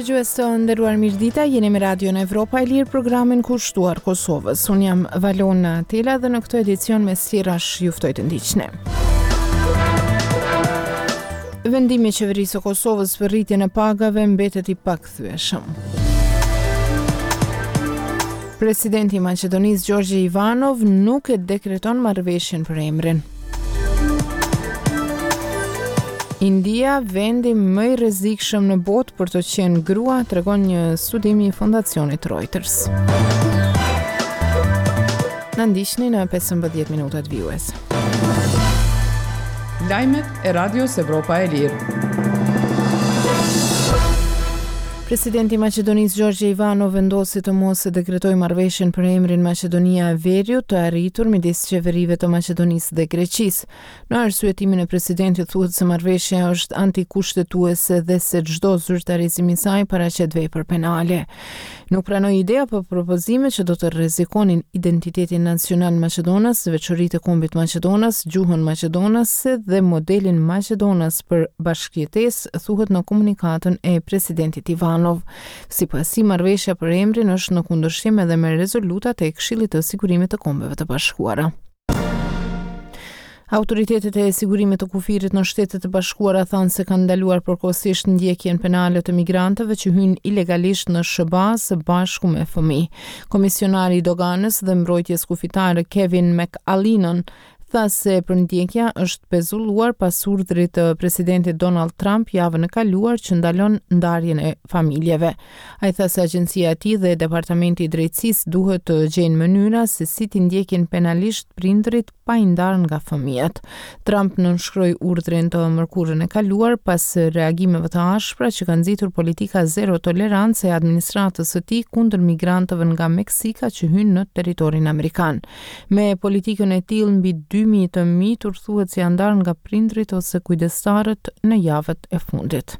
Dëgjues të nderuar, mirëdita, jeni me Radio në Evropa e Lirë, programin kushtuar Kosovës. Unë jam Valona Tela dhe në këtë edicion me sqirash ju ftoj të ndiqni. Vendimi i qeverisë së Kosovës për rritjen e pagave mbetet i pakthyeshëm. Presidenti i Maqedonisë Gjorgje Ivanov nuk e dekreton marrëveshjen për emrin. India, vendi më i rrezikshëm në botë për të qenë grua, tregon një studim i fondacionit Reuters. Na ndiqni në 15 minutat vijues. Lajmet e Radios Evropa e Lirë. Presidenti i Maqedonisë Gjorgje Ivanov vendosi të mos e dekretoj marrëveshjen për emrin Maqedonia e Veriut të arritur midis qeverive të Maqedonisë dhe Greqisë. Në arsyetimin e presidentit thuhet se marrëveshja është antikushtetuese dhe se çdo zyrtarizim i saj paraqet vepër penale. Nuk pranoi ide apo propozime që do të rrezikonin identitetin nacional Maqedonas, veçoritë e kombit Maqedonas, gjuhën maqedonase dhe modelin Maqedonas për bashkëjetesë, thuhet në komunikatën e presidentit Ivanov. Sipasi, marrëveshja për emrin është në kundërshtim edhe me rezolutat e Këshillit të Sigurimit të Kombeve të Bashkuara. Autoritetet e sigurimit të kufirit në Shtetet e Bashkuara thanë se kanë ndaluar përkohësisht ndjekjen penale të migrantëve që hyjnë ilegalisht në SBA së bashku me fëmijë. Komisionari i doganës dhe mbrojtjes kufitare Kevin McAleenan tha se përndjekja është pezulluar pas urdhrit të presidentit Donald Trump javën e kaluar që ndalon ndarjen e familjeve. Ai tha se agjencia e tij dhe Departamenti i Drejtësisë duhet të gjejnë mënyra se si t'i ndjekin penalisht prindërit pa i ndarë nga fëmijët. Trump nënshkroi urdhrin të mërkurën e kaluar pas reagimeve të ashpra që kanë nxitur politika zero tolerancë e administratës së tij kundër migrantëve nga Meksika që hyjnë në territorin amerikan. Me politikën e tillë mbi 2.000 të mitur thuhet se janë ndarë nga prindrit ose kujdestarët në javët e fundit.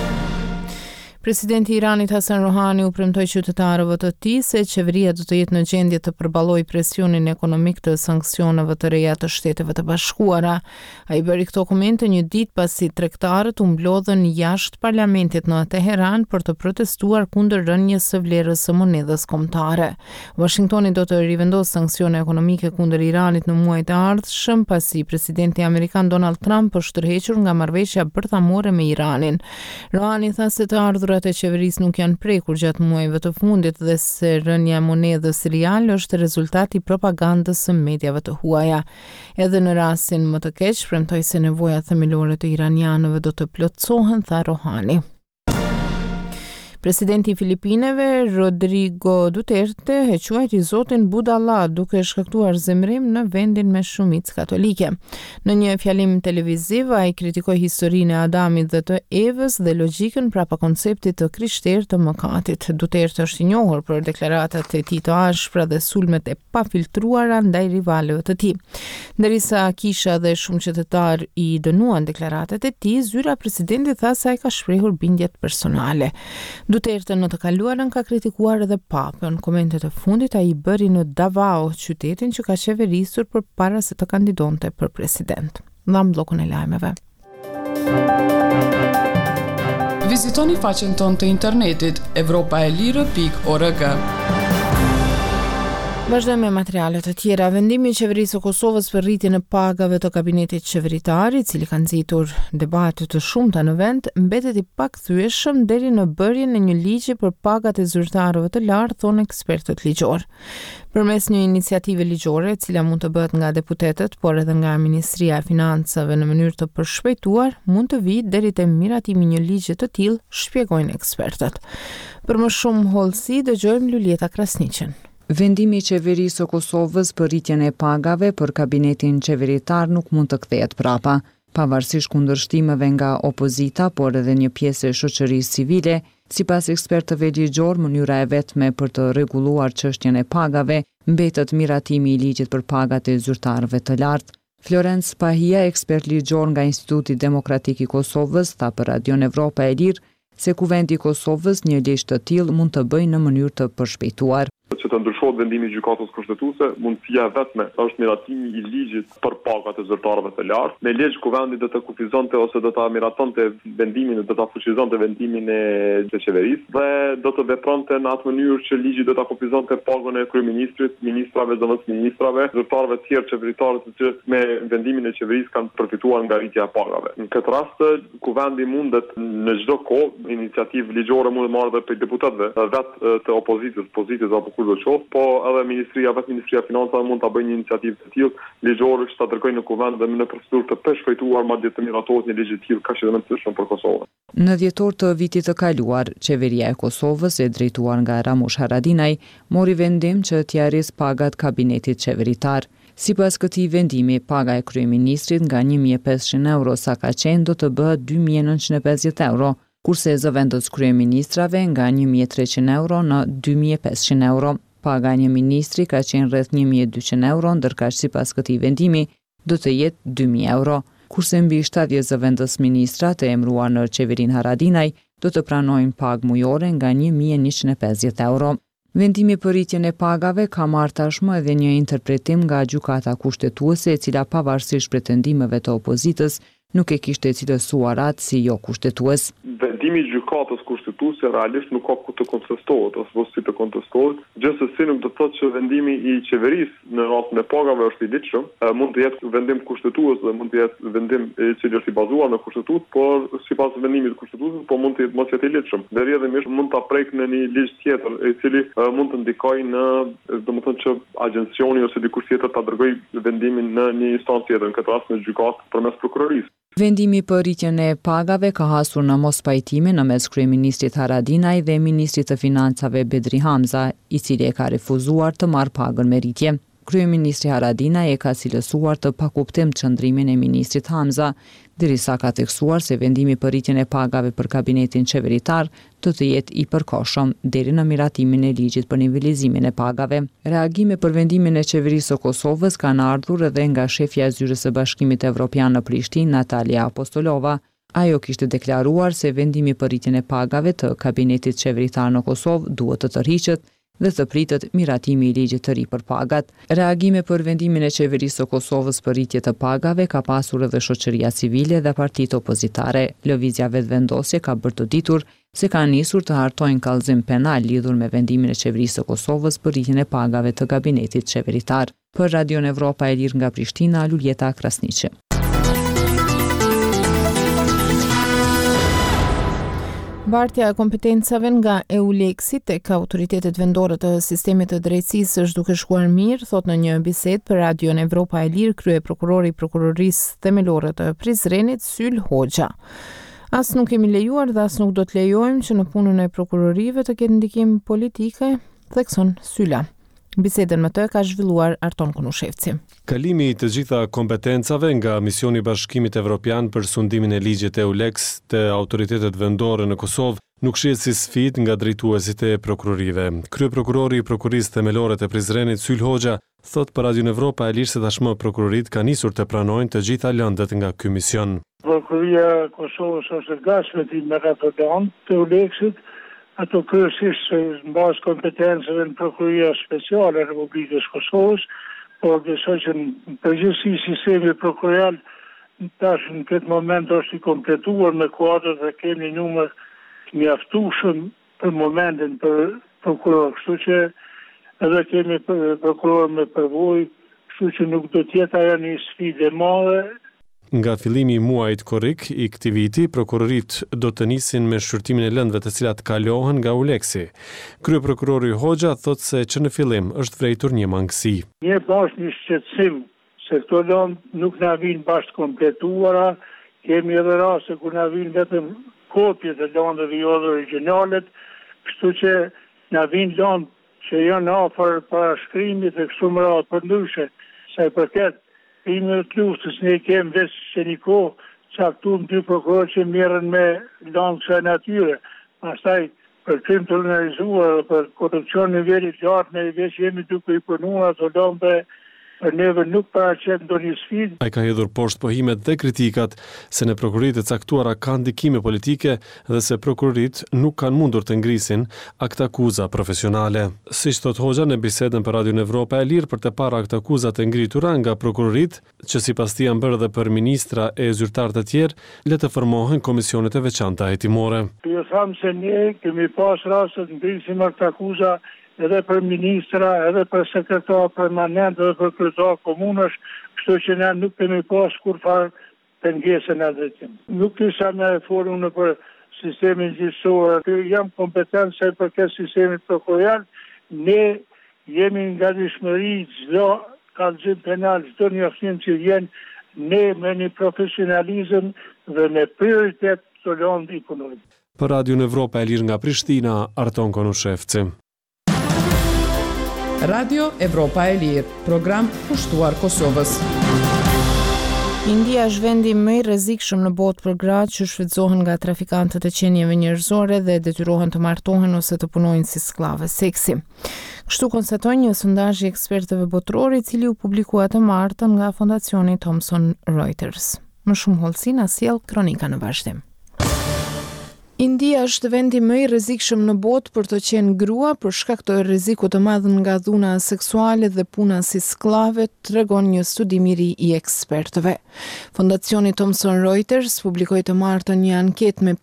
Presidenti i Iranit Hasan Rohani u premtoi qytetarëve të tij se qeveria do të jetë në gjendje të përballojë presionin ekonomik të sanksioneve të reja të Shteteve të Bashkuara. Ai bëri këto komente një ditë pasi tregtarët u mblodhën jashtë parlamentit në Teheran për të protestuar kundër rënies së vlerës së monedhës kombëtare. Washingtoni do të rivendosë sanksione ekonomike kundër Iranit në muajt e ardhshëm pasi presidenti amerikan Donald Trump është tërhequr nga marrëveshja bërthamore me Iranin. Rohani tha se të ardhurat e qeverisë nuk janë prekur gjatë muajve të fundit dhe se rënja e monedhës rial është rezultati i propagandës së mediave të huaja. Edhe në rastin më të keq, premtoi se nevojat themelore të iranianëve do të plotësohen, tha Rohani. Presidenti i Filipineve, Rodrigo Duterte, e quajti zotin Budalla duke shkaktuar zemrim në vendin me shumicë katolike. Në një fjalim televiziv, ai kritikoi historinë e Adamit dhe të Evës dhe logjikën prapa konceptit të krishterë të mëkatit. Duterte është i njohur për deklaratat e tij të ashpra dhe sulmet e pafiltruara ndaj rivalëve të tij. Ndërsa kisha dhe shumë qytetar i dënuan deklaratat e tij, zyra e presidentit tha se ai ka shprehur bindjet personale. Duterte në të kaluarën ka kritikuar edhe papën. Komentet e fundit ai i bëri në Davao, qytetin që ka qeverisur përpara se të kandidonte për president. Dham bllokun e lajmeve. Vizitoni faqen tonë të internetit europaelire.org. Vazhdojmë me materialet e tjera. Vendimi i qeverisë së Kosovës për rritjen e pagave të kabinetit qeveritar, i cili ka nxitur debate të shumta në vend, mbetet i pakthyeshëm deri në bërjen e një ligji për pagat e zyrtarëve të lartë, thonë ekspertët ligjor. Përmes një iniciative ligjore, e cila mund të bëhet nga deputetët, por edhe nga Ministria e Financave në mënyrë të përshpejtuar, mund të vijë deri te miratimi një ligji të tillë, shpjegojnë ekspertët. Për më shumë hollësi, dëgjojmë Lulieta Krasniqen. Vendimi i qeverisë së Kosovës për rritjen e pagave për kabinetin qeveritar nuk mund të kthehet prapa. Pavarësisht kundërshtimeve nga opozita, por edhe një pjesë e shoqërisë civile, sipas ekspertëve ligjor, mënyra e vetme për të rregulluar çështjen e pagave mbetet miratimi i ligjit për pagat e zyrtarëve të lartë. Florence Pahia, ekspert ligjor nga Instituti Demokratik i Kosovës, tha për Radion Evropa e Lirë se Kuvendi i Kosovës një ligj të tillë mund të bëjë në mënyrë të përshpejtuar. që të ndryshohet vendimi i gjykatës kushtetuese, mundësia vetme është miratimi i ligjit për pagat e zyrtarëve të lartë. Me ligj kuvendi do të kufizonte ose do ta miratonte vendimin, do ta fuqizonte vendimin e qeverisë dhe do të vepronte në atë mënyrë që ligji do ta kufizonte pagën e kryeministrit, ministrave, zëvendësministrave, zyrtarëve të tjerë qeveritarë që me vendimin e qeverisë kanë përfituar nga rritja e pagave. Në këtë rast, kuvendi mundet në çdo kohë iniciativë ligjore mund të marrë dhe për deputetëve vetë të opozitës, pozitës apo kur do të qoftë, po edhe Ministria Financave mund ta bëjë një iniciativë të tillë ligjore që ta dërgojnë në kuvend dhe në procedurë të përshpejtuar madje të miratohet një ligj i tillë kaq i rëndësishëm për Kosovën. Në dhjetor të vitit të kaluar, qeveria e Kosovës, e drejtuar nga Ramush Haradinaj, mori vendim që t'ia rrisë pagat kabinetit qeveritar. Sipas këtij vendimi, paga e kryeministrit nga 1.500 euro sa ka qenë do të bëhet 2.950 euro, kurse zëvendës kryeministrave nga 1.300 euro në 2.500 euro. Paga një ministri ka qenë rreth 1.200 euro, ndërkaq sipas këtij vendimi do të jetë 2.000 euro, kurse mbi 70 zëvendës ministra të emëruar në qeverinë Haradinaj do të pranojnë pagë mujore nga 1.150 euro. Vendimi për rritjen e pagave ka marrë tashmë edhe një interpretim nga gjykata kushtetuese, e cila pavarësisht pretendimeve të opozitës nuk e kishte cilësuar atë si jo kushtetues. Vendimi i gjykatës kushtetuese realisht nuk ka ku të kontestohet ose si të kontestohet, gjithsesi nuk do të thotë që vendimi i qeverisë në rastin e pagave është i ligjshëm, mund të jetë vendim kushtetues dhe mund të jetë vendim i cili është i bazuar në kushtetues, por sipas vendimit të kushtetuesit, po mund të jetë mos jetë i ligjshëm. Dhe rrjedhimisht mund ta prek në një ligj tjetër, i cili mund të ndikojë në, domethënë që agjencioni ose dikush tjetër ta dërgojë vendimin në një instancë tjetër, në këtë rast në gjykatë përmes prokurorisë. Vendimi për rritjen e pagave ka hasur në mospajtime në mes kryeministrit Haradinaj dhe ministrit të financave Bedri Hamza, i cili e ka refuzuar të marrë pagën me rritje. Kryeministri Haradinaj e ka cilësuar të pakuptim çndrimin e ministrit Hamza, derisa ka theksuar se vendimi për rritjen e pagave për kabinetin qeveritar do të jetë i përkohshëm deri në miratimin e ligjit për nivelizimin e pagave. Reagime për vendimin e qeverisë së Kosovës kanë ardhur edhe nga shefja e zyrës së Bashkimit Evropian në Prishtinë, Natalia Apostolova. Ajo kishte deklaruar se vendimi për rritjen e pagave të kabinetit qeveritar në Kosovë duhet të tërhiqet dhe të pritet miratimi i ligjit të ri për pagat. Reagime për vendimin e qeverisë së Kosovës për rritje të pagave ka pasur edhe shoqëria civile dhe partitë opozitare. Lëvizja Vetëvendosje ka bërë të ditur se ka nisur të hartojnë kallëzim penal lidhur me vendimin e qeverisë së Kosovës për rritjen e pagave të kabinetit qeveritar. Për Radion Evropa e Lirë nga Prishtina, Luljeta Krasniqi. Bartja e kompetencave nga EULEX-i tek autoritetet vendore të sistemit të drejtësisë është duke shkuar mirë, thot në një bisedë për Radion Evropa e Lirë kryeprokurori i prokurorisë themelore të Prizrenit, Syl Hoxha. As nuk kemi lejuar dhe as nuk do të lejojmë që në punën e prokurorive të ketë ndikim politike, thekson Syla. Bisedën me të ka zhvilluar Arton Kunushevci. Kalimi i të gjitha kompetencave nga Misioni i Bashkimit Evropian për sundimin e ligjit EULEX të autoritetet vendore në Kosovë nuk shihet si sfidë nga drejtuesit e prokurorive. Kryeprokurori i prokurisë themelore të Prizrenit, Syl Hoxha, thot për Radion Evropa e Lirë se tashmë prokurorit ka nisur të pranojnë të gjitha lëndët nga ky mision. Prokuroria e Kosovës është gatshme me ato lëndë të EULEX-it. Ato kryesisht në bazë kompetencave në Prokuroria Speciale e Republikës Kosovës, por besoj që në përgjithësi sistemi prokurorial tash në këtë moment është i kompletuar me kuadër dhe kemi numër të mjaftueshëm për momentin për prokuror, kështu që edhe kemi prokuror me përvojë, kështu që nuk do të jetë ajo një sfidë e madhe. Nga fillimi i muajit korrik i këtij viti, prokurorit do të nisin me shqyrtimin e lëndëve të cilat kalohen nga EULEX-i. Kryeprokurori Hoxha thotë se që në fillim është vërejtur një mangësi. Një bash një shqetësim se këto lëndë nuk na vinë bashkë kompletuara, kemi edhe raste ku na vinë vetëm kopje të lëndëve jo të originalet, kështu që na vinë lëndë që janë afër parashkrimit dhe kështu me radhë përndryshe, sa i përket primit të luftës ne kemi veç që një kohë caktuar 2 prokurorë që merren me lëndë kësaj natyre. Pastaj për krim të organizuar, për korrupsion në nivel të lartë, ne veç jemi duke i punuar ato lëndë për neve nuk paraqet ndonjë sfidë. Ai ka hedhur poshtë pohimet dhe kritikat se në prokuroritë e caktuara kanë ndikime politike dhe se prokurorit nuk kanë mundur të ngrisin aktakuza profesionale. Siç thot Hoxha në bisedën për Radion Evropa e Lirë për të parë aktakuzat e ngritura nga prokurorit, që sipas tij janë bërë edhe për ministra e zyrtarë të tjerë, le të formohen komisionet e veçanta hetimore. Ju tham se ne kemi pas raste të ngrisim aktakuza edhe për ministra, edhe për sekretar permanent, edhe për kryetar komunësh, kështu që ne nuk kemi pas kurfar pengesë në drejtim. Nuk kisha me forum në për sistemin gjyqësor, jam kompetencë për këtë sistemit prokurorial, ne jemi nga dishmëri çdo kallëzim penal, çdo njoftim që vjen, ne me një profesionalizëm dhe me prioritet të lëndë ekonomik. Për Radion Evropa e Lirë nga Prishtina, Arton Konushevci. Radio Evropa e Lirë, program pushtuar Kosovës. India është vendi më i rrezikshëm në botë për gratë që shfrytëzohen nga trafikantët e qenieve njerëzore dhe detyrohen të martohen ose të punojnë si skllave seksi. Kështu konstaton një sondazh i ekspertëve botëror i cili u publikua të martën nga Fondacioni Thomson Reuters. Më shumë hollësi na sjell kronika në vazhdim. India është vendi më i rrezikshëm në botë për të qenë grua për shkak të rrezikut të madh nga dhuna seksuale dhe puna si skllave, tregon një studim i ri i ekspertëve. Fondacioni Thomson Reuters publikoi të martën një anketë me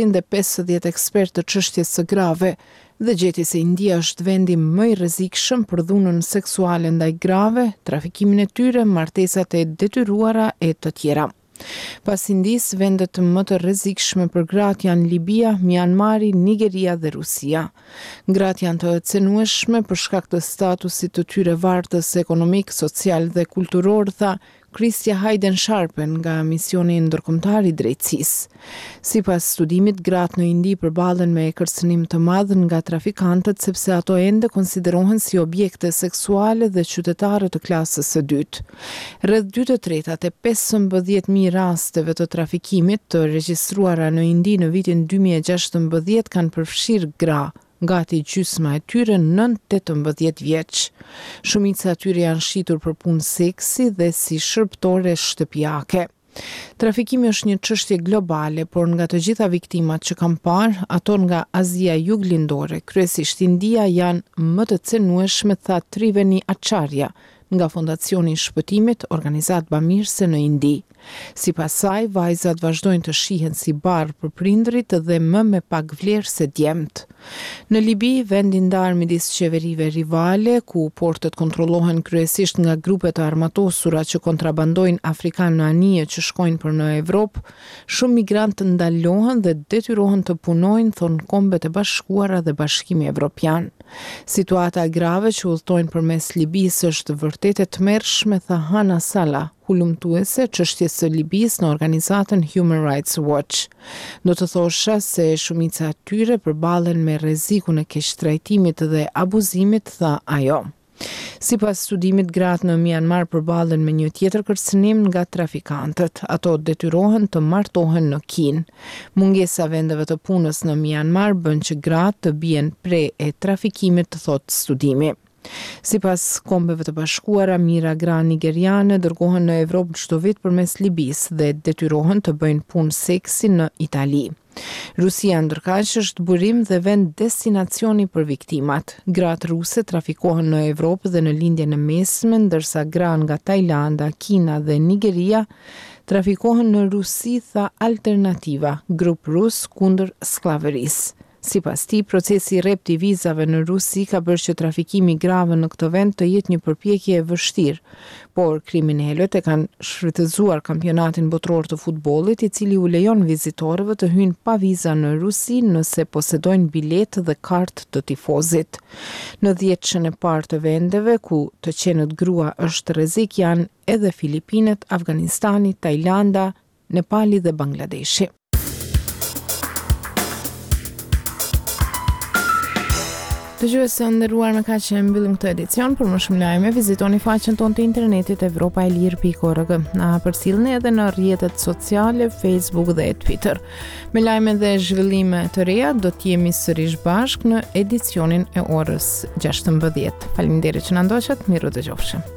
550 ekspertë të çështjes së grave dhe gjeti se India është vendi më i rrezikshëm për dhunën seksuale ndaj grave, trafikimin e tyre, martesat e detyruara e të tjera. Pas Indis, vendet më të rrezikshme për gratë janë Libia, Myanmari, Nigeria dhe Rusia. Gratë janë të cenueshme për shkak të statusit të tyre vartës ekonomik, social dhe kulturor, tha Christia Hayden Sharpen nga Misioni Ndërkombëtar i Drejtësisë. Sipas studimit, gratë në Indi përballen me kërcënim të madh nga trafikantët sepse ato ende konsiderohen si objekte seksuale dhe qytetarë të klasës së dytë. Rreth 2/3 e 15.000 rasteve të trafikimit të regjistruara në Indi në vitin 2016 kanë përfshirë gra, gati gjysma e tyre nën 18 vjeç. Shumica e tyre janë shitur për punë seksi dhe si shërbëtore shtëpiake. Trafikimi është një çështje globale, por nga të gjitha viktimat që kam parë, ato nga Azia Juglindore, kryesisht India, janë më të cenueshme, tha Triveni Acharya, nga Fondacioni i Shpëtimit, organizat bamirëse në Indi. Sipas saj, vajzat vazhdojnë të shihen si barë për prindrit dhe më me pak vlerë se djemt. Në Libi, vendi ndar midis qeverive rivale, ku portet kontrollohen kryesisht nga grupe të armatosura që kontrabandojnë afrikanë në anije që shkojnë për në Evropë, shumë migrantë ndalohen dhe detyrohen të punojnë, thon Kombet e Bashkuara dhe Bashkimi Evropian. Situata grave që udhtojnë përmes Libisë është vërtet e tmerrshme, tha Hana Sala, hulumtuese çështjes së Libisë në organizatën Human Rights Watch. Do të thosha se shumica e tyre përballen me rrezikun e keqtrajtimit dhe abuzimit, tha ajo. Sipas studimit, gratë në Myanmar përballen me një tjetër kërcënim nga trafikantët. Ato detyrohen të martohen në Kinë. Mungesa vendeve të punës në Myanmar bën që gratë të bien pre e trafikimit, thot studimi. Sipas Kombeve të Bashkuara, mijëra gra nigeriane dërgohen në Evropë çdo vit përmes Libisë dhe detyrohen të bëjnë punë seksi në Itali. Rusia ndërkaq është burim dhe vend destinacioni për viktimat. Gratë ruse trafikohen në Evropë dhe në lindjen e mesme, ndërsa gra nga Tajlanda, Kina dhe Nigeria trafikohen në Rusi, tha Alternativa, grup rus kundër skllavërisë. Sipas tij, procesi i rrept i vizave në Rusi ka bërë që trafikimi i grave në këtë vend të jetë një përpjekje e vështirë, por kriminalët e kanë shfrytëzuar kampionatin botror të futbollit, i cili u lejon vizitorëve të hyjnë pa viza në Rusi nëse posedojnë biletë dhe kartë të tifozit. Në 10 e parë të vendeve ku të qenët grua është rrezik janë edhe Filipinet, Afganistani, Tajlanda, Nepali dhe Bangladeshi. Dëgjues të nderuar, në kaq që mbyllim këtë edicion. Për më shumë lajme, vizitoni faqen tonë të internetit evropaelir.org. Na përcjellni edhe në rrjetet sociale, Facebook dhe Twitter. Me lajme dhe zhvillime të reja do të jemi sërish bashkë në edicionin e orës 16. Faleminderit që na ndoqët, miru dëgjofshim.